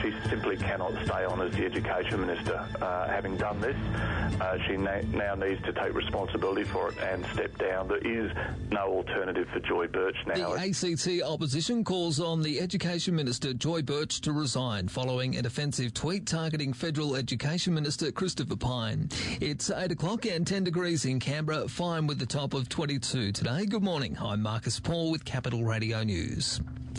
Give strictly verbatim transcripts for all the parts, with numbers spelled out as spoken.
she simply cannot stay on as the Education Minister. Uh, having done this, uh, she na- now needs to take responsibility for it and step down. There is no alternative for Joy Birch now. The A C T opposition calls on the Education Minister, Joy Birch, to resign following an offensive tweet targeting Federal Education Minister Christopher Pyne. It's eight o'clock and ten degrees in Canberra, fine with the top of twenty-two today. Good morning, I'm Marcus Paul with Capital Radio News.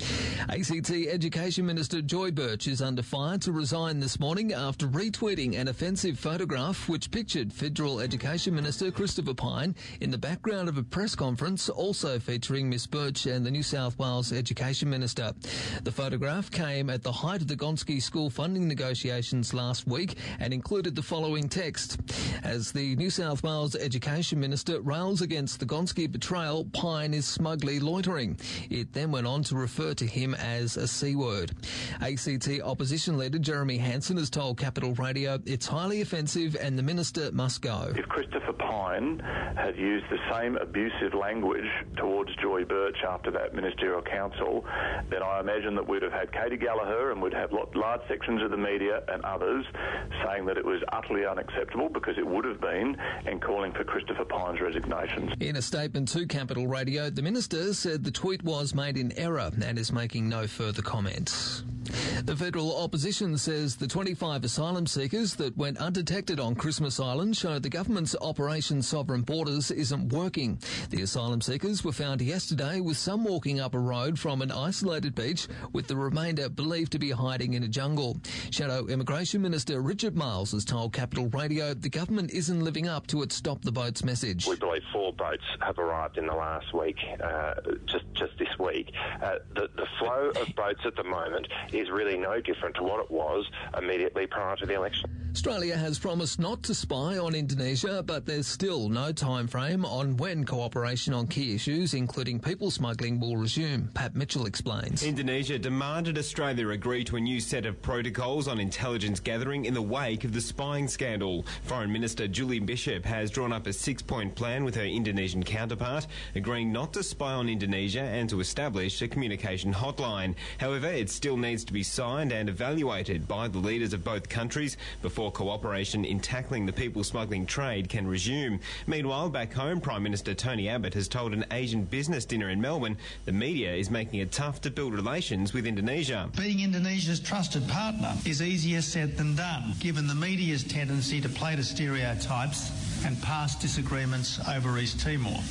A C T Education Minister Joy Birch is under fire to resign this morning after retweeting an offensive photograph which pictured Federal Education Minister Christopher Pyne in the background of a press conference also featuring Miss Birch and the New South Wales Education Minister. The photograph came at the height of the Gonski school funding negotiations last week and included the following text. As the New South Wales Education Minister rails against the Gonski betrayal, Pyne is smugly loitering. It then went on to refer to him as a C-word. A C T opposition leader Jeremy Hanson has told Capital Radio it's highly offensive and the minister must go. If Christopher Pyne had used the same abusive language towards Joy Birch after that ministerial council, then I imagine that we'd have had Katie Gallagher and we'd have large sections of the media and others saying that it was utterly unacceptable, because it would have been, and calling for Christopher Pyne's resignation. In a statement to Capital Radio, the minister said the tweet was made in error and is making no further comments. The federal opposition says the twenty-five asylum seekers that went undetected on Christmas Island show the government's Operation Sovereign Borders isn't working. The asylum seekers were found yesterday, with some walking up a road from an isolated beach, with the remainder believed to be hiding in a jungle. Shadow Immigration Minister Richard Marles has told Capital Radio the government isn't living up to its Stop the Boats message. We believe four boats have arrived in the last week, uh, just just this week. Uh, the, the flow of boats at the moment is really no different to what it was immediately prior to the election. Australia has promised not to spy on Indonesia, but there's still no time frame on when cooperation on key issues, including people smuggling, will resume. Pat Mitchell explains. Indonesia demanded Australia agree to a new set of protocols on intelligence gathering in the wake of the spying scandal. Foreign Minister Julie Bishop has drawn up a six-point plan with her Indonesian counterpart, agreeing not to spy on Indonesia and to establish a communication hotline. However, it still needs to be signed and evaluated by the leaders of both countries before cooperation in tackling the people smuggling trade can resume. Meanwhile, back home, Prime Minister Tony Abbott has told an Asian business dinner in Melbourne the media is making it tough to build relations with Indonesia. Being Indonesia's trusted partner is easier said than done, given the media's tendency to play to stereotypes and past disagreements over East Timor.